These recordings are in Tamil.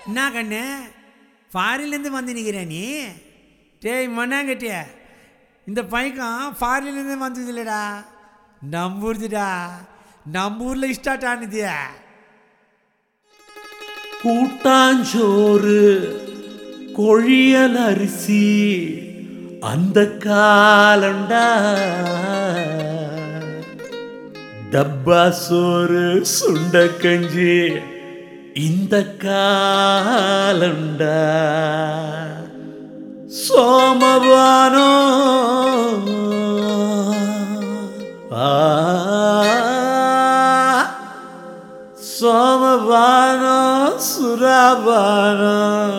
என்ன கண்ணு ஃபாரின்லேருந்து வந்து நிற்கிறேன் நீ? டேய் மண்ணாங்கட்டிய, இந்த பையன் ஃபாரின்லேருந்து வந்தது இல்லைடா, நம்பூர்துடா. நம்ம ஊரில் ஸ்டார்ட் ஆனது. கூட்டாஞ்சோறு கொழியல் அரிசி அந்த காலண்டா, டப்பா சோறு சுண்ட கஞ்சி இந்த காலண்டா, சோமபானோ சோமபானோ சுராபானோ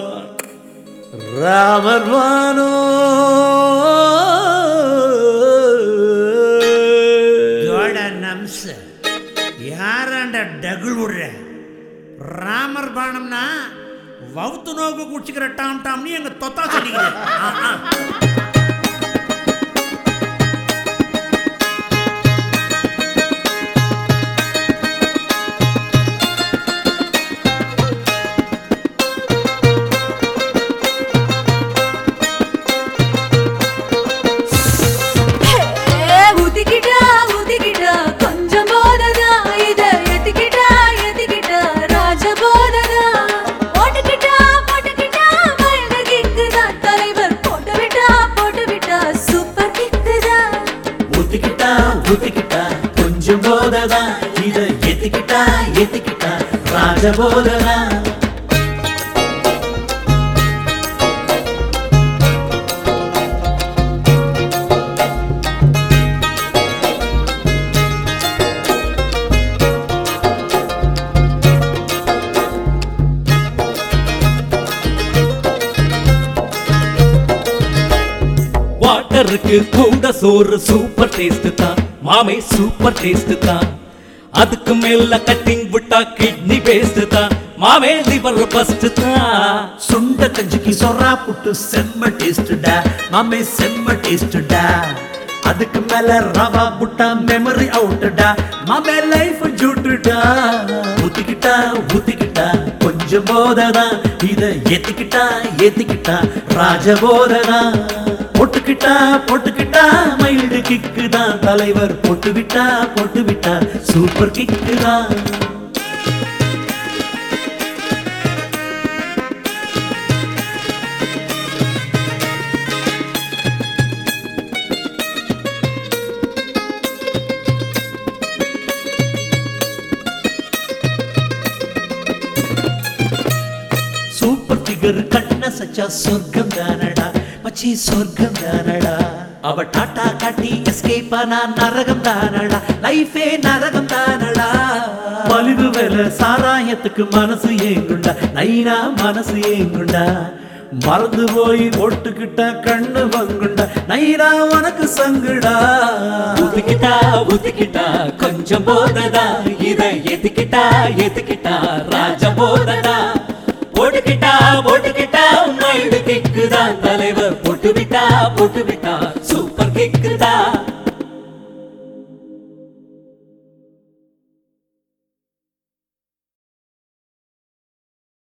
ராமர்பானோ நம்ச யாராண்ட டகுள் விடுற? ராமர் பானம்னா வவுத்து நோக்கு குடிச்சுக்கிற டாம் டாம்னு எங்க தொத்தா சொல்லிக்கிறேன். கொஞ்சம் போததா இத ஏத்திக்கிட்டா ஏத்திக்கிட்டா ராஜபோதனா. வாட்டருக்கு கூட சோறு சூப்பர் டேஸ்ட் தான் மாமே, சூப்பர் டேஸ்ட் தான். அதுக்கு மேல கட்டிங் விட்டா கிட்னி பேஸ்ட் தான் மாமே, லிவர் பஸ்ட் தான். சுண்ட கஞ்சிக்கு சொரா புட்டு செம்ம டேஸ்டா மாமே, செம்ம டேஸ்டா. அதுக்கு மேல ரவா புட்டா மெமரி அவுட்டடா மாமே, லைஃப் ஜூட்டுடா. ஊத்திக்கிட்டா ஊத்திக்கிட்டா கொஞ்சம் போததா இத ஏத்திக்கிட்டா ஏத்திக்கிட்டா ராஜபோதனா. பொட்டுக்கிட்டா பொட்டுக்கிட்டா மைல்டு கிக்கு தான் தலைவர், பொட்டுவிட்டா பொட்டுவிட்டா சூப்பர் கிக்கு தான். சூப்பர் ஃபிகர் கண்ண சச்சா சொர்க்கம் தானடா மச்சி, சொர்க்கம் தானடா. அவ டாட்டா காட்டி எஸ்கேப் ஆனா நரகம் தானடா, லைஃபே நரகம் தானடா. மலிவு வேலை சாராயத்துக்கு மனசு ஏங்குண்டா, நைனா மனசு ஏங்குண்டா. மறந்து போய் ஒட்டுக்கிட்ட கண்ணு வங்குண்டா, நைனா உனக்கு சங்குடா. ஊத்திக்கிட்டா ஊத்திக்கிட்டா கொஞ்சம் போததா இத ஏத்திக்கிட்டா ஏத்திக்கிட்டா ராஜ போததா. போட்டுக்கிட்டா போட்டுக்கிட்டா மைண்டு கிக்குதான் தலைவர், பொட்டு விட்டா பொட்டு